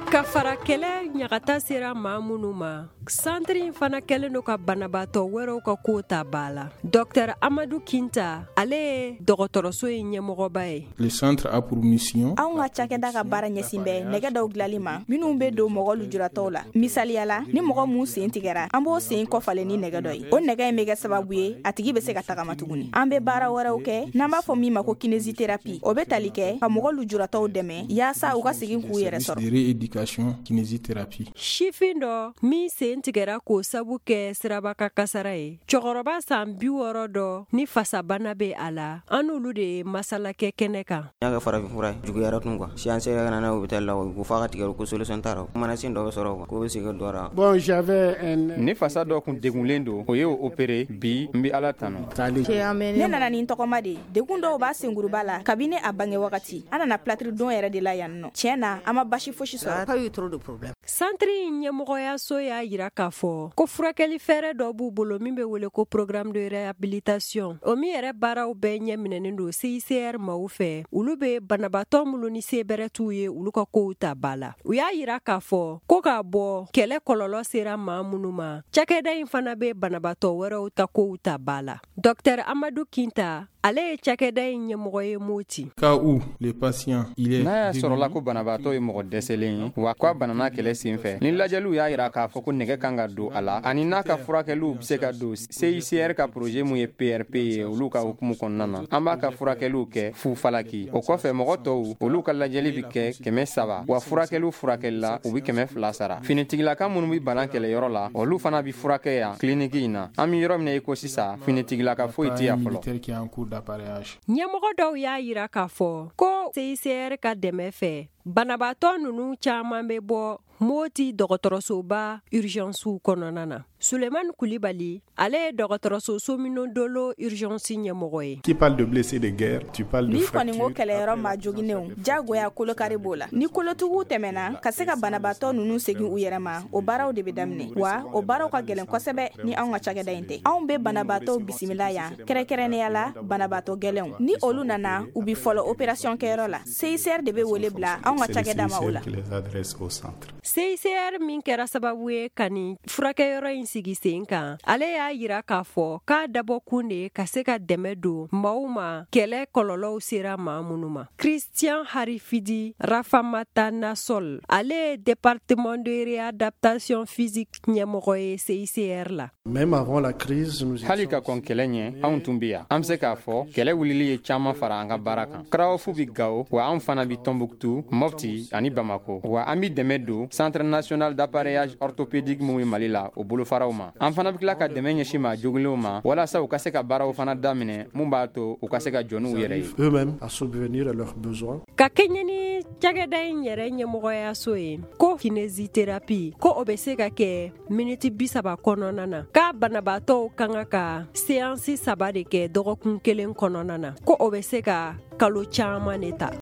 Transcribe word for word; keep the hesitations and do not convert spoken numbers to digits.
Ka fara kɛlɛ ɲagata sera maa minnu ma santiri fana kɛlen do ka banabaatɔ wɛrɛw ka ko ta ba la. Docteur Amadou Kinta ale ye dɔgɔtɔrɔso in ɲɛmɔgɔba ye. Le centre a pour mission anw ka cakɛda ka baara ɲɛsin bɛ nɛgɛ dɔw dilali ma minnu bɛ don mɔgɔ lujuratɔw la. Misaliyala ni mɔgɔ mun sen tigɛra an b'o sen kɔfalen ni nɛgɛ dɔ ye. O nɛgɛ in bɛ kɛ sababu ye a tigi bɛ se ka tagama tuguni. An bɛ baara wɛrɛw kɛ n'an b'a fɔ min ma ko kinésithérapie. O bɛ tali kɛ ka mɔgɔ lujuratɔw dɛmɛ yaasa u ka segin k'u yɛrɛ sɔrɔ. rééducation kinésithérapie. Sifin dɔ min sen tigɛra k'o sabu kɛ siraba ka kasara ye. Cɛkɔrɔba san bi wɔɔrɔ dɔ ni fasabana bɛ a la an n'olu de ye masala kɛ kɛnɛ kan. N y'a kɛ farafin fura ye juguyara tun quoi siyanse yɛrɛ ka na n'a ye hôpital la ko f'a ka tigɛ ko solution t'a ra mana sin dɔ bɛ sɔrɔ ko bɛ se ka dɔ ra. Bon j'avais un ni fasa dɔ kun degunlen don o ye opéré bi n bɛ ala tanu. Ne nana nin tɔgɔma de degun dɔw b'a senguruba la kabini a bange wagati an nana platiri don yɛrɛ de la yan nɔ tiɲɛ na an ma basi fosi sɔrɔ. Santiri ɲɛmɔgɔyaso y'a yira k'a fɔ ko furakɛli fɛɛrɛ dɔ b'u bolo min bɛ wele ko programme de réhabilitation o min yɛrɛ baaraw bɛɛ ɲɛminɛnen don C I C R maaw fɛ olu bɛ banabaatɔ minnu ni se bɛrɛ t'u ye olu ka kow ta ba la. U y'a yira k'a fɔ ko k'a bɔ kɛlɛ kɔlɔlɔ sera maa minnu ma cakɛda in fana bɛ banabaatɔ wɛrɛw ta kow ta ba la. Docteur Amadou Kinta ale ye cakɛda in ɲɛmɔgɔ ye Moti. Cas où le patient il est n'a y'a sɔrɔla ko banabaatɔ ye mɔgɔ dɛsɛlen ye wa ko a banana kɛlɛ senfɛ ni lajɛliw y'a yira k'a fɔ ko nɛgɛ kan ka don a la ani n'a ka furakɛliw bɛ se ka don C I C R ka projet mun ye P R P ye olu ka hukumu kɔnɔna na an b'a ka furakɛliw kɛ fu falaki o kɔfɛ mɔgɔ tɔw olu ka lajɛli bɛ kɛ kɛmɛ saba wa furakɛliw furakɛli la u bɛ kɛmɛ fila sara finitigilaka minnu bɛ bana kɛlɛyɔrɔ la olu fana bɛ furakɛ yan kiliniki in na an bɛ yɔrɔ min na i ko sisan finitigilaka foyi tɛ yan fɔlɔ. Ɲɛmɔgɔ dɔw y'a yira k'a fɔ ko C I C R ka dɛmɛ fɛ banabaatɔ ninnu caman bɛ bɔ Moti dɔgɔtɔrɔsoba urgence kɔnɔna na. Suleiman Kulibali ale ye dɔgɔtɔrɔso Sominodolo urgence ɲɛmɔgɔ ye. Qui parle de blessés de guerre, tu parles de fracture. Ni kɔni ko kɛlɛyɔrɔ ma joginenw jagoya kolokari b'o la. Ni kolotugu tɛmɛna ka se ka banabaatɔ ninnu segin u yɛrɛ ma o baaraw de bɛ daminɛ wa o baaraw ka gɛlɛn kosɛbɛ ni anw ka cakɛda in tɛ. Anw bɛ banabaatɔw bisimila yan kɛrɛnkɛrɛnnenya la banabaatɔ gɛlɛnw ni olu nana u bi fɔlɔ opération kɛyɔrɔ la C I C R de bɛ wele bila anw ka cakɛda ma o la. C I C R min kɛra sababu ye ka nin furakɛyɔrɔ in sigi sen kan ale y'a yira k'a fɔ k'a dabɔ kun de ye ka se ka dɛmɛ don maaw ma kɛlɛ kɔlɔlɔw sera maa minnu ma. Christian Harifidi Rafamata Nasol ale ye département de réadaptation physique ɲɛmɔgɔ ye C I C R la. Même avant la crise nous hali ka kɔn kɛlɛ ɲɛ anw tun bɛ yan an bɛ se k'a fɔ kɛlɛ wulili ye caman fara an ka baara kan Karawofu bɛ Gao wa anw fana bɛ Tombouctou Mopti ani Bamako wa an bɛ dɛmɛ don Centre national d'appareillage orthopédique mun bɛ Mali la o bolofaraw ma an fana bɛ tila ka dɛmɛ ɲɛsin maa jogilenw ma walasa u ka se ka baaraw fana daminɛ mun b'a to u ka se ka jɔ n'u yɛrɛ ye eux-mêmes à subvenir à leurs besoins. Ka kɛɲɛ ni cakɛda in yɛrɛ ɲɛmɔgɔyaso ye ko kinésithérapie ko o bɛ se ka kɛ miniti bi saba kɔnɔna na k'a banabaatɔw kan ka ka séance saba de kɛ dɔgɔkun kelen kɔnɔna na ko o bɛ se ka kalo caman de ta.